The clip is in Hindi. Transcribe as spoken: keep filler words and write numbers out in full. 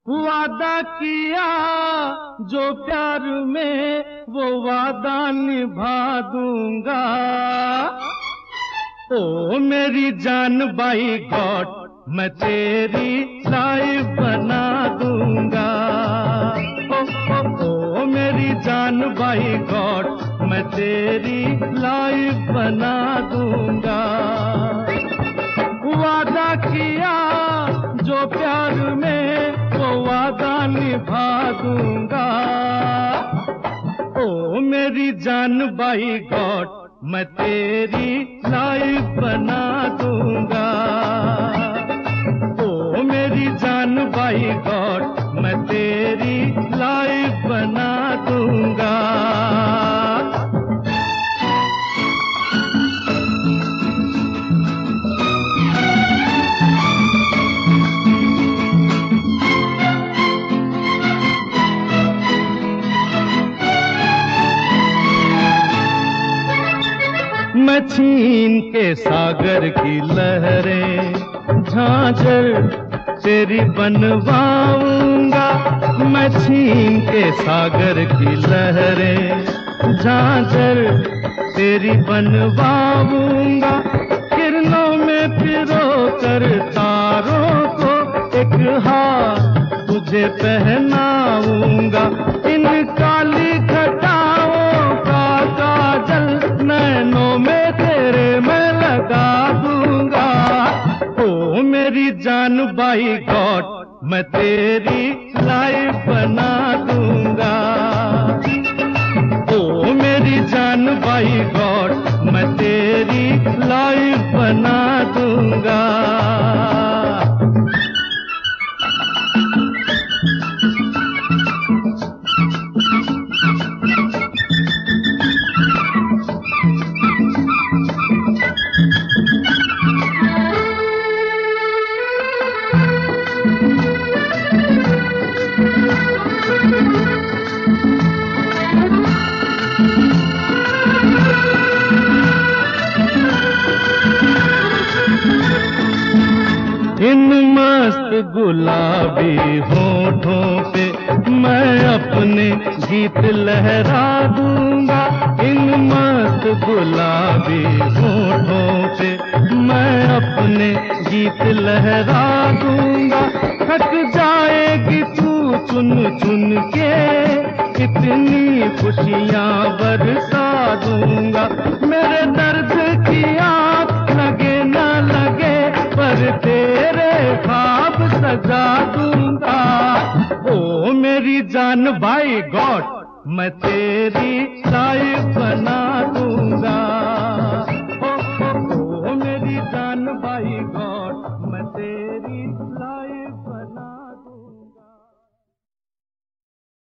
वादा किया जो प्यार में वो वादा निभा दूंगा। ओ मेरी जान बाई गॉड, मैं तेरी लाइफ बना दूंगा। ओ, ओ, ओ मेरी जान बाई गॉड, मैं तेरी लाइफ बना दूंगा। वादा किया जो प्यार में वो वादा निभा दूंगा। ओ मेरी जान बाई गॉड, मैं तेरी लाइफ बना दूंगा। ओ मेरी जान बाई गॉड, मैं तेरी लाइफ बना दूंगा। मैं छीन के सागर की लहरें झांझर तेरी बनवाऊंगा। मैं छीन के सागर की लहरें झांझर तेरी बनवाऊंगा। किरणों में पिरो कर तारों को एक हार तुझे पहनाऊंगा। इन काली घटाओं का काजल नैनों में तेरे मैं लगा दूंगा। ओ मेरी जान बाई गॉड, मैं तेरी लाइफ बना दूंगा। ओ मेरी जान बाई गॉड, मैं तेरी लाइफ बना दूंगा। इन मस्त गुलाबी होठों पे मैं अपने गीत लहरा दूंगा। इन मस्त गुलाबी होठों पे मैं अपने गीत लहरा दूंगा। थक जाएगी तू चुन चुन के, कितनी खुशियां बरसा दूंगा। मेरे दर्द की आँख लगे न लगे पर तेरे ख्वाब सजा दूंगा। ओ मेरी जान बाई गॉड, मैं तेरी लाइफ बना दूंगा। ओ, ओ, ओ मेरी जान बाई गॉड, मैं तेरी